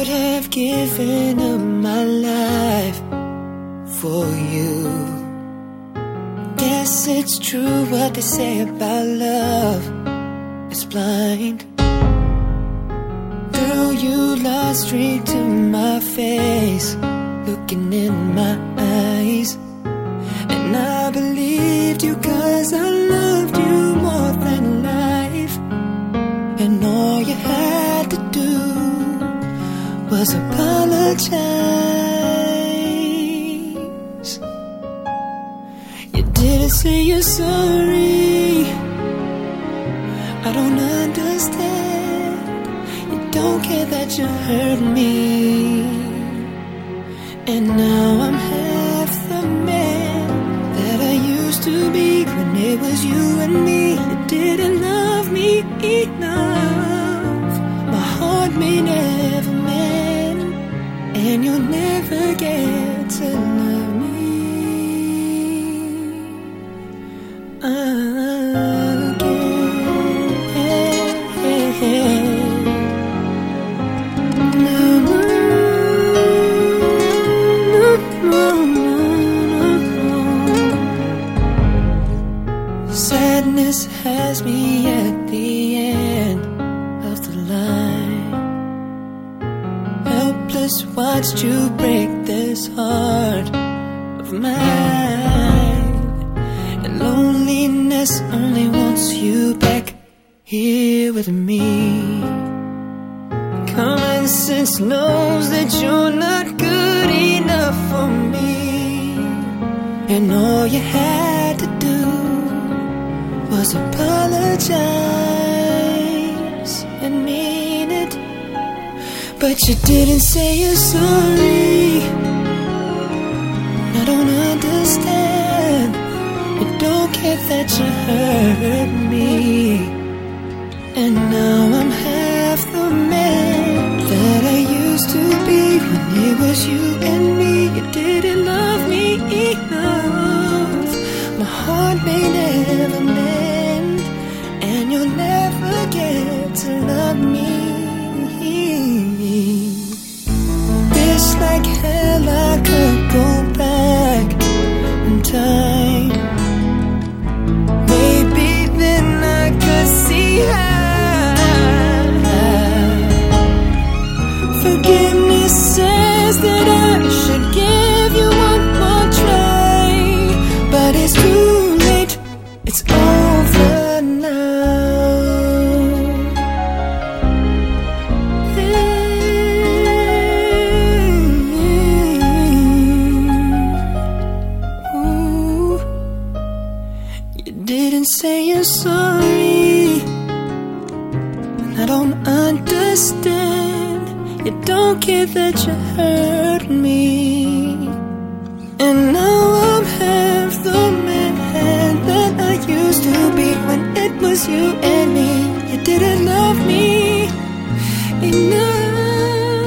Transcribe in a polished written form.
would have given up my life for you. Guess it's true what they say about love, it's blind. Girl, you lied straight to my face, looking in my eyes, and I believed you 'cause I loved you more than life. And all you had to do was apologize. You didn't say you're sorry. I don't understand. You don't care that you hurt me, and now I'm half the man that I used to be. When it was you and me, you didn't love me enough. My heart may never mend, and you'll never get to love me again. Sadness has me at the end of the line. Helpless, watched you break this heart of mine. And loneliness only wants you back here with me. Common sense knows that you're not good enough for me, and all you had to do was apologize and mean it. But you didn't say you're sorry. I don't understand. You don't care that you hurt me, and now I'm half the man that I used to be. When it was you and me, you didn't love me enough. My heart may never mend, and you'll never get to love me. It's like hell I could go back in time. Maybe then I could see how. Forgiveness says that I should give you one more try, but it's too late, it's over now. Ooh. You didn't say you're sorry. I don't understand. You don't care that you hurt me, and